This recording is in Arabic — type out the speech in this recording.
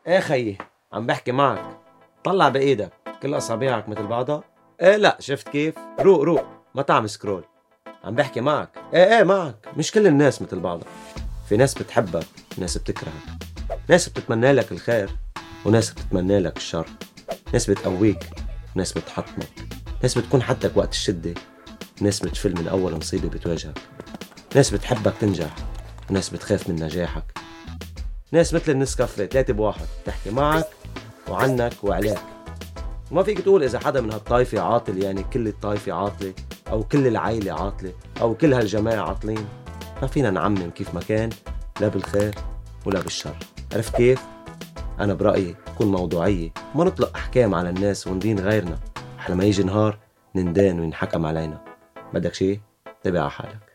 ايه خيي، عم بحكي معك. طلع بايدك، كل اصابعك مثل بعضها. ايه لا، شفت كيف؟ روق روق، ما تعمل سكرول. عم بحكي معك. ايه معك. مش كل الناس مثل بعضها. في ناس بتحبك، ناس بتكرهك، ناس بتتمنى لك الخير، وناس بتتمنى لك الشر. ناس بتقويك، ناس بتحطمك، ناس بتكون حدك وقت الشدة، ناس بتفل من أول مصيبة بتواجهك، ناس بتحبك تنجح، وناس بتخاف من نجاحك. ناس مثل النسكافيه 3 ب1، تحكي معك وعنك وعليك. وما فيك تقول إذا حدا من هالطايفة عاطل يعني كل الطايفة عاطلة، أو كل العيلة عاطلة، أو كل هالجماعة عاطلين. ما فينا نعمم كيف ما كان، لا بالخير ولا بالشر. عرفت كيف؟ أنا برأيي كون موضوعية، وما نطلق أحكام على الناس وندين غيرنا، حلما يجي نهار نندان وينحكم علينا. بدك شي؟ تابع على حالك.